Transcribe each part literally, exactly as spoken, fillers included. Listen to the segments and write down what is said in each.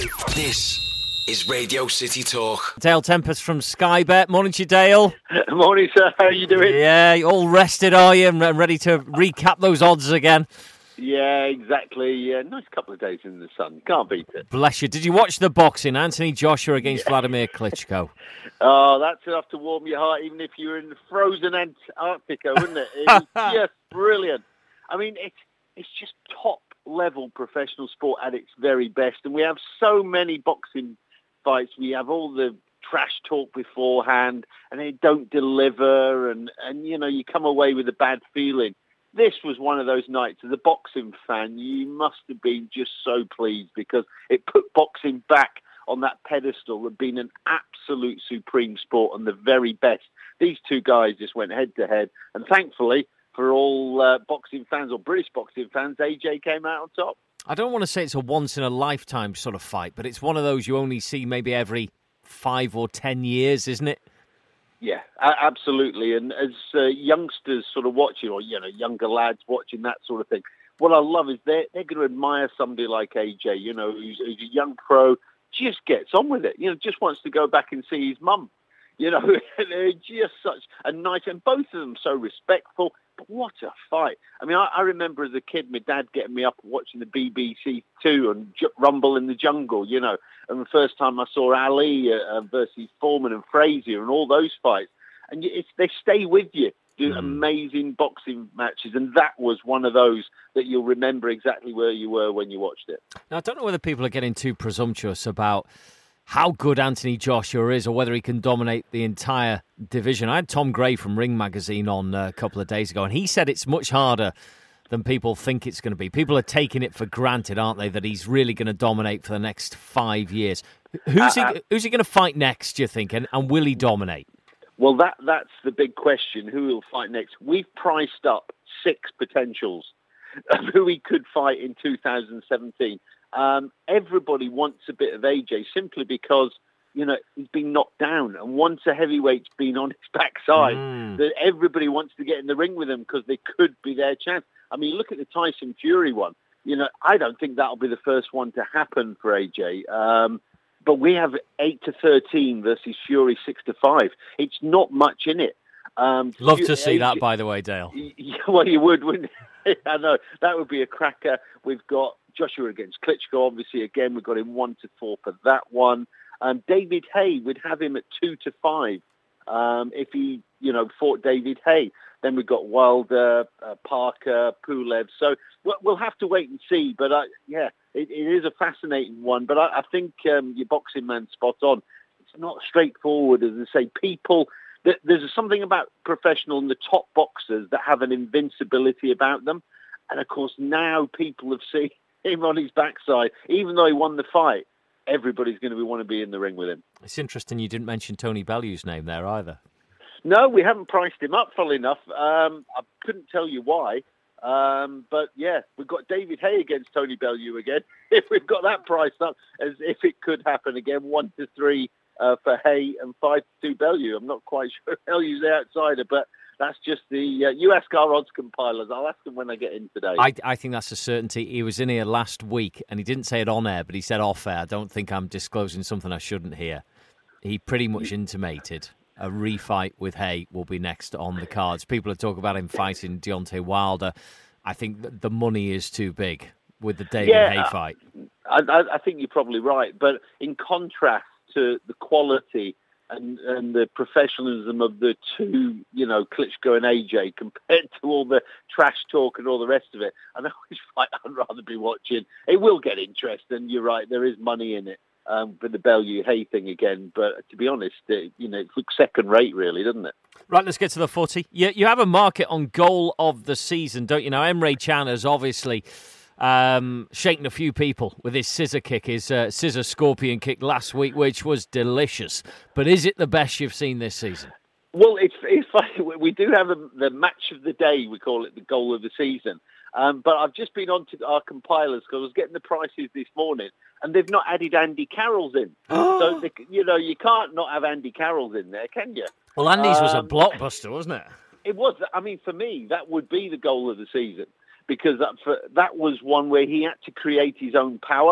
This is Radio City Talk. Dale Tempest from Sky Bet. Morning to you, Dale. Morning, sir. How are you doing? Yeah, you all rested, are you? And ready to recap those odds again? Yeah, exactly. Yeah, nice couple of days in the sun. Can't beat it. Bless you. Did you watch the boxing? Anthony Joshua against yeah. Vladimir Klitschko. Oh, that's enough to warm your heart, even if you were in the frozen Antarctica, wouldn't it? It was just brilliant. I mean, it's it's just top-level professional sport at its very best. And we have so many boxing fights. We have all the trash talk beforehand, and they don't deliver, and, and you know, you come away with a bad feeling. This was one of those nights. As a boxing fan, you must have been just so pleased because it put boxing back on that pedestal of being an absolute supreme sport and the very best. These two guys just went head-to-head, and thankfully, for all uh, boxing fans or British boxing fans, A J came out on top. I don't want to say it's a once-in-a-lifetime sort of fight, but it's one of those you only see maybe every five or ten years, isn't it? Yeah, absolutely. And as uh, youngsters sort of watching, or, you know, younger lads watching that sort of thing, what I love is they're, they're going to admire somebody like A J, you know, who's, who's a young pro, just gets on with it, you know, just wants to go back and see his mum. You know, they're just such a nice, and both of them so respectful. But what a fight. I mean, I, I remember as a kid, my dad getting me up watching the B B C Two and J- Rumble in the Jungle, you know. And the first time I saw Ali uh, versus Foreman and Frazier and all those fights. And it's, they stay with you, do mm. amazing boxing matches. And that was one of those that you'll remember exactly where you were when you watched it. Now, I don't know whether people are getting too presumptuous about how good Anthony Joshua is or whether he can dominate the entire division. I had Tom Gray from Ring Magazine on uh, a couple of days ago, and he said it's much harder than people think it's going to be. People are taking it for granted, aren't they, that he's really going to dominate for the next five years. Who's uh, he Who's he going to fight next, do you think, and, and will he dominate? Well, that that's the big question, who will fight next. We've priced up six potentials of who he could fight in two thousand seventeen. Um, everybody wants a bit of A J simply because, you know, he's been knocked down. And once a heavyweight's been on his backside, mm. that everybody wants to get in the ring with him because they could be their chance. I mean, look at the Tyson Fury one. You know, I don't think that'll be the first one to happen for A J. Um, but we have eight to thirteen versus Fury six to five. It's not much in it. Um, Love to see A J, that, by the way, Dale. Yeah, well, you would, wouldn't you? I know. That would be a cracker. We've got Joshua against Klitschko, obviously, again, we've got him one to four for that one. Um, David Haye, would have him at two to five um, if he, you know, fought David Haye. Then we've got Wilder, uh, Parker, Pulev. So we'll, we'll have to wait and see. But, uh, yeah, it, it is a fascinating one. But I, I think um, your boxing man's spot on. It's not straightforward, as I say. People, th- there's something about professional and the top boxers that have an invincibility about them. And, of course, now people have seen him on his backside, even though he won the fight, everybody's going to be, want to be in the ring with him. It's interesting you didn't mention Tony Bellew's name there either. No, we haven't priced him up, funnily enough. Um, I couldn't tell you why. Um, but, yeah, we've got David Haye against Tony Bellew again. If we've got that priced up, as if it could happen again, one to three uh, for Haye and five to two Bellew. I'm not quite sure Bellew's the outsider, but that's just the... Uh, you ask our odds compilers. I'll ask them when I get in today. I, I think that's a certainty. He was in here last week, and he didn't say it on air, but he said off air. I don't think I'm disclosing something I shouldn't hear. He pretty much intimated a refight with Haye will be next on the cards. People are talking about him fighting Deontay Wilder. I think the money is too big with the David yeah, Haye fight. I, I, I think you're probably right. But in contrast to the quality and, and the professionalism of the two, you know, Klitschko and A J, compared to all the trash talk and all the rest of it, I know which fight I'd rather be watching. It will get interest, and you're right, there is money in it um, for the Bellew-Haye thing again. But to be honest, it, you know, it looks second rate, really, doesn't it? Right, let's get to the footy. You, you have a market on goal of the season, don't you? Now, Emre Can has obviously um, shaken a few people with his scissor kick, his uh, scissor scorpion kick last week, which was delicious. But is it the best you've seen this season? Well, it's, it's funny. We do have a, the match of the day, we call it the goal of the season. Um, but I've just been on to our compilers because I was getting the prices this morning, and they've not added Andy Carroll's in. So, they, you know, you can't not have Andy Carroll's in there, can you? Well, Andy's um, was a blockbuster, wasn't it? It was. I mean, for me, that would be the goal of the season, because that, for, that was one where he had to create his own power.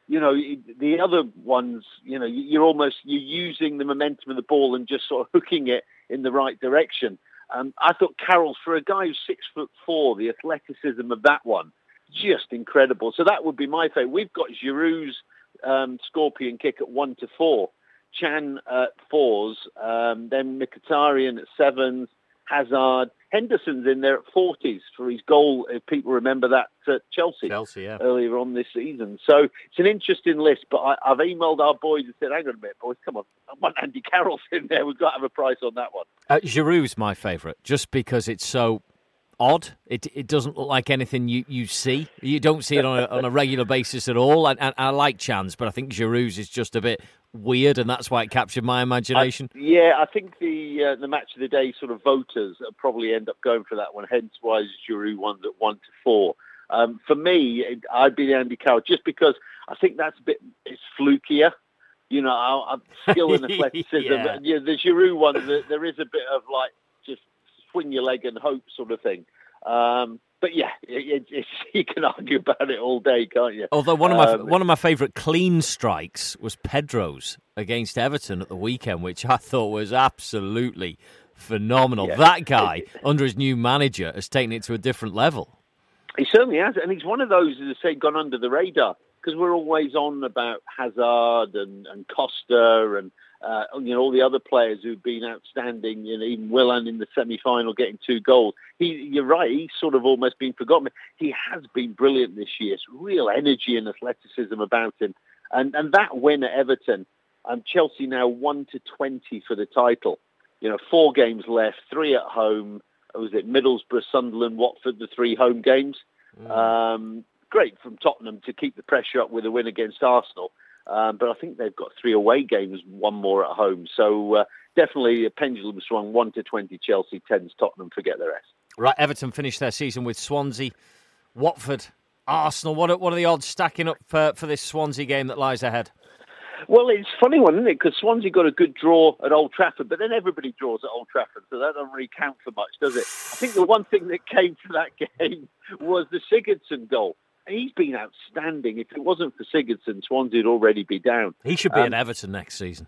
you know, the other ones, you know, you're almost, you're using the momentum of the ball and just sort of hooking it in the right direction. Um, I thought Carroll's, for a guy who's six foot four, the athleticism of that one, just incredible. So that would be my favourite. We've got Giroud's um, scorpion kick at one to four, Chan at fours, um, then Mkhitaryan at sevens, Hazard, Henderson's in there at forties for his goal, if people remember that, at Chelsea, Chelsea yeah. earlier on this season. So it's an interesting list, but I, I've emailed our boys and said, hang on a minute, boys, come on, I want Andy Carroll in there. We've got to have a price on that one. Uh, Giroud's my favourite, just because it's so odd. It it doesn't look like anything you, you see. You don't see it on a, on a regular basis at all. And, and I like Chan's, but I think Giroud's is just a bit weird, and that's why it captured my imagination. I, yeah, I think the uh, the match of the day sort of voters probably end up going for that one. Hence why Giroud won at one to four. Um, for me, I'd be Andy Carroll just because I think that's a bit it's flukier. You know, I, I, skill and athleticism. yeah. Yeah, the Giroud one, the, there is a bit of like just swing your leg and hope sort of thing. Um, but yeah, it, it, you can argue about it all day, can't you? Although one of my um, one of my favourite clean strikes was Pedro's against Everton at the weekend, which I thought was absolutely phenomenal. Yeah. That guy, under his new manager, has taken it to a different level. He certainly has, and he's one of those, as I say, gone under the radar, because we're always on about Hazard and, and Costa and uh, you know all the other players who've been outstanding. You know, even Willan in the semi-final getting two goals. He, you're right, he's sort of almost been forgotten. He has been brilliant this year. It's real energy and athleticism about him, and and that win at Everton, um, Chelsea now one to twenty for the title. You know, four games left, three at home. Was it Middlesbrough, Sunderland, Watford, the three home games? Mm. Um, great from Tottenham to keep the pressure up with a win against Arsenal. Um, but I think they've got three away games, one more at home. So uh, definitely a pendulum swung, one to twenty Chelsea, tens Tottenham, forget the rest. Right, Everton finished their season with Swansea, Watford, Arsenal. What are, what are the odds stacking up for, for this Swansea game that lies ahead? Well, it's a funny one, isn't it? Because Swansea got a good draw at Old Trafford, but then everybody draws at Old Trafford, so that doesn't really count for much, does it? I think the one thing that came to that game was the Sigurdsson goal. He's been outstanding. If it wasn't for Sigurdsson, Swansea would already be down. He should be um, at Everton next season.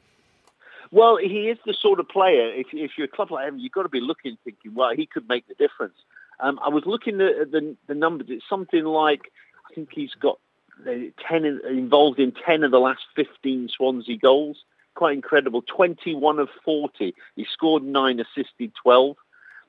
Well, he is the sort of player, if, if you're a club like Everton, you've got to be looking, thinking, well, he could make the difference. Um, I was looking at the, the numbers. It's something like, I think he's got ten involved in ten of the last fifteen Swansea goals. Quite incredible. twenty-one of forty. He scored nine, assisted twelve.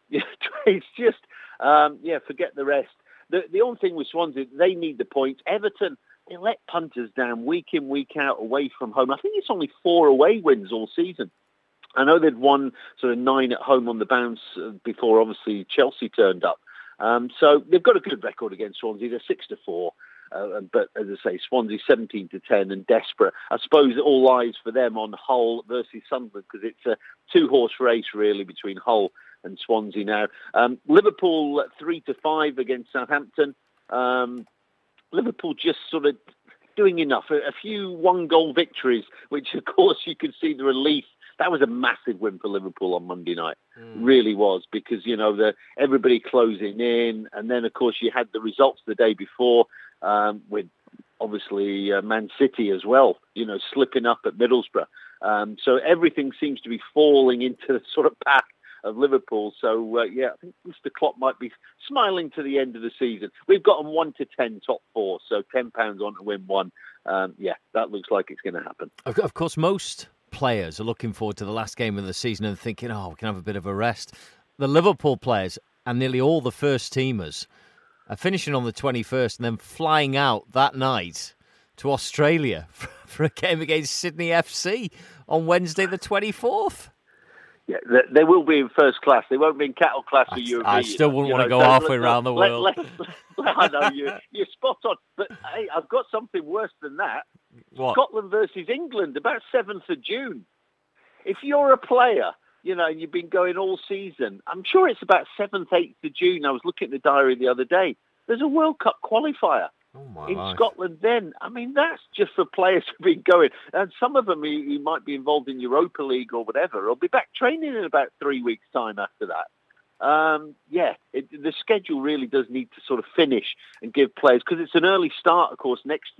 It's just, um, yeah, forget the rest. The, the only thing with Swansea, they need the points. Everton, they let punters down week in, week out, away from home. I think it's only four away wins all season. I know they'd won sort of nine at home on the bounce before, obviously, Chelsea turned up. Um, so they've got a good record against Swansea. They're six to four. Uh, but as I say, Swansea seventeen to ten and desperate. I suppose it all lies for them on Hull versus Sunderland, because it's a two-horse race really between Hull and Swansea now. Um, Liverpool three to five against Southampton. Um, Liverpool just sort of doing enough. A, a few one-goal victories, which of course you could see the relief. That was a massive win for Liverpool on Monday night. Mm. Really was, because, you know, the everybody closing in. And then, of course, you had the results the day before um, with, obviously, uh, Man City as well, you know, slipping up at Middlesbrough. Um, so everything seems to be falling into the sort of path of Liverpool. So, uh, yeah, I think Mister Klopp might be smiling to the end of the season. We've got them one to ten top four, so ten pounds on to win one. Um, yeah, that looks like it's going to happen. Of course, most players are looking forward to the last game of the season and thinking, oh, we can have a bit of a rest. The Liverpool players and nearly all the first teamers are finishing on the twenty-first and then flying out that night to Australia for a game against Sydney F C on Wednesday the twenty-fourth. Yeah, they will be in first class. They won't be in cattle class or European. I still wouldn't want to go halfway around the world. Let, let, let, I know, you, you're spot on. But hey, I've got something worse than that. What? Scotland versus England, about seventh of June. If you're a player, you know, and you've been going all season, I'm sure it's about seventh, eighth of June. I was looking at the diary the other day. There's a World Cup qualifier. Oh in life. Scotland then. I mean, that's just for players who've been going. And some of them who, who might be involved in Europa League or whatever will be back training in about three weeks' time after that. Um, yeah, it, the schedule really does need to sort of finish and give players, because it's an early start, of course, next year.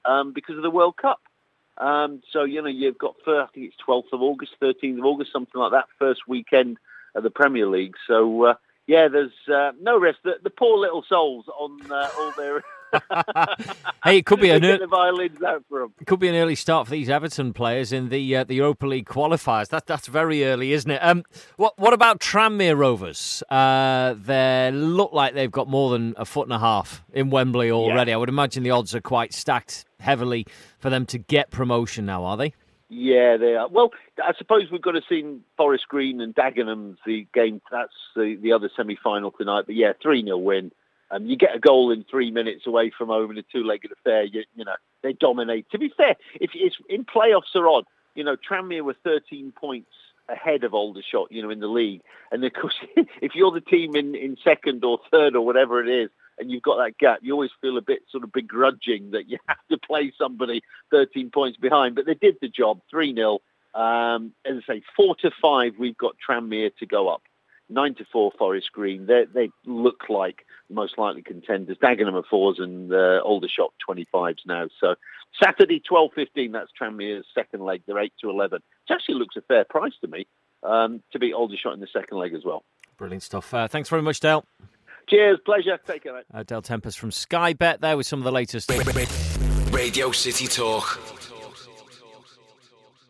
um, because of the World Cup. Um, so, you know, you've got, I think it's twelfth of August, thirteenth of August, something like that, first weekend of the Premier League. So, uh, yeah, there's uh, no rest. The, the poor little souls on uh, all their... Hey, it could be an early, the violins out for them. It could be an early start for these Everton players in the uh, the Europa League qualifiers. That that's very early, isn't it? Um, what what about Tranmere Rovers? Uh, they look like they've got more than a foot and a half in Wembley already. Yeah. I would imagine the odds are quite stacked heavily for them to get promotion now, are they? Yeah, they are. Well, I suppose we've got to see Forest Green and Dagenham, the game. That's the, the other semi-final tonight. But yeah, three nil win. Um, you get a goal in three minutes away from home in a two-legged affair. You, you know, they dominate. To be fair, if it's in playoffs are odd. You know, Tranmere were thirteen points ahead of Aldershot, you know, in the league. And of course, if you're the team in, in second or third or whatever it is, and you've got that gap, you always feel a bit sort of begrudging that you have to play somebody thirteen points behind. But they did the job, three nil. Um, as I say, four to five, we've got Tranmere to go up. Nine to four, Forest Green. They they look like the most likely contenders. Dagenham are fours and uh, Aldershot twenty-fives now. So Saturday, twelve fifteen, that's Tranmere's second leg. They're eight to eleven. It actually looks a fair price to me um, to beat Aldershot in the second leg as well. Brilliant stuff. Uh, thanks very much, Dale. Cheers, pleasure. Take care, mate. Uh, Dale Tempest from Sky Bet there with some of the latest. Radio City Talk.